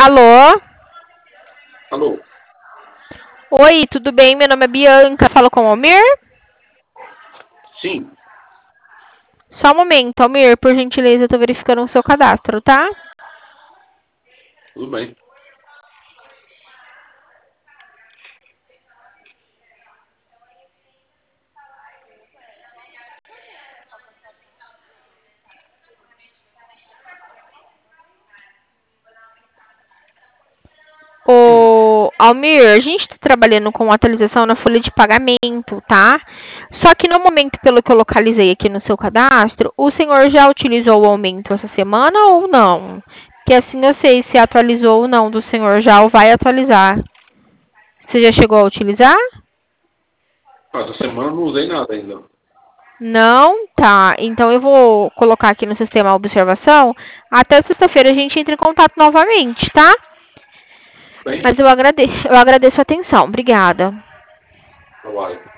Alô? Alô? Oi, tudo bem? Meu nome é Bianca. Falo com o Almir? Sim, Só um momento, Almir, por gentileza, eu tô verificando o seu cadastro, tá? tudo bem. Ô, Almir, a gente tá trabalhando com atualização na folha de pagamento, tá? Só que no momento, pelo que eu localizei aqui no seu cadastro, o senhor já utilizou o aumento essa semana ou não? Que assim eu sei se atualizou ou não do senhor já ou vai atualizar. Você já chegou a utilizar? Essa semana eu não usei nada ainda. Não? Tá. Então eu vou colocar aqui no sistema a observação. Até sexta-feira a gente entra em contato novamente, tá? Bem, Mas eu agradeço a atenção. Obrigada. trabalho.